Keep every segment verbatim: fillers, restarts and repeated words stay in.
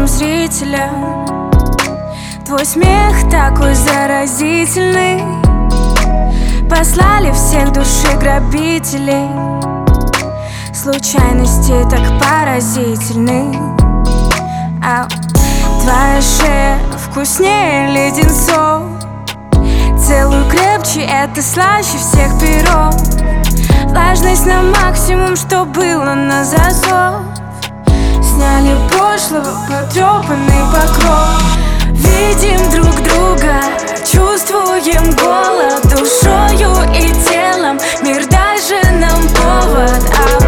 миллионам зрителя. Твой смех такой заразительный. Послали всех души грабителей. Случайности так поразительны. Ау. Твоя шея вкуснее леденцов. Целую крепче, это слаще всех перов. Влажность на максимум, что было на зазов. Сняли прошлого потрепанный покров. Видим друг друга, чувствуем голод душою и телом. Мир даже нам повод, ау.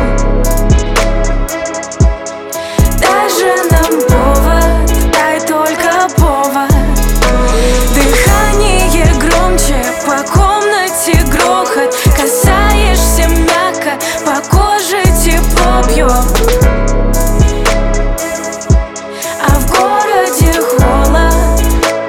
Даже нам повод, дай только повод. Дыхание громче, по комнате грохот. Касаешься мягко, по коже тепло бьет. А в городе холод.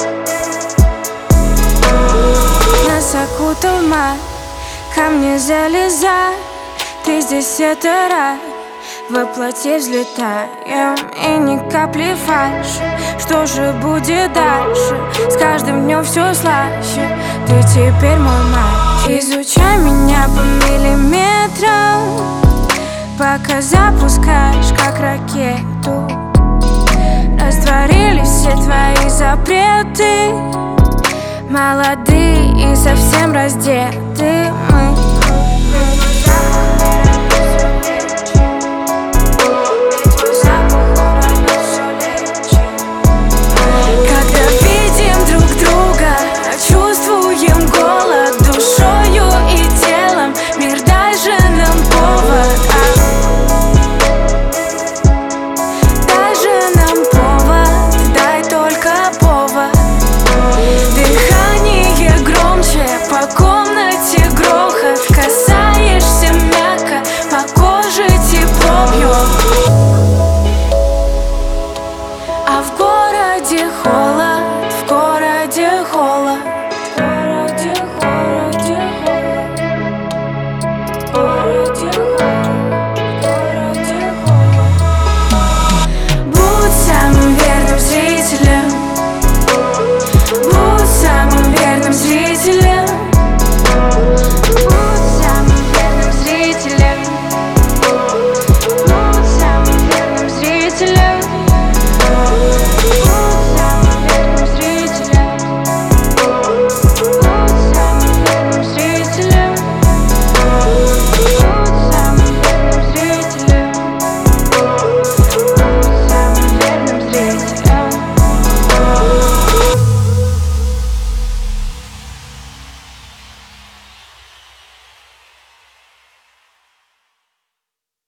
Нас окутал май, ко мне залезай. Ты здесь это рай. Воплоти взлетаем, и ни капли фальши. Что же будет дальше? С каждым днем все слаще. Ты теперь мой май. Изучай меня по миллиметрам, пока запускаешь как ракету. Растворились все твои запреты. Молодые и совсем раздеты мы.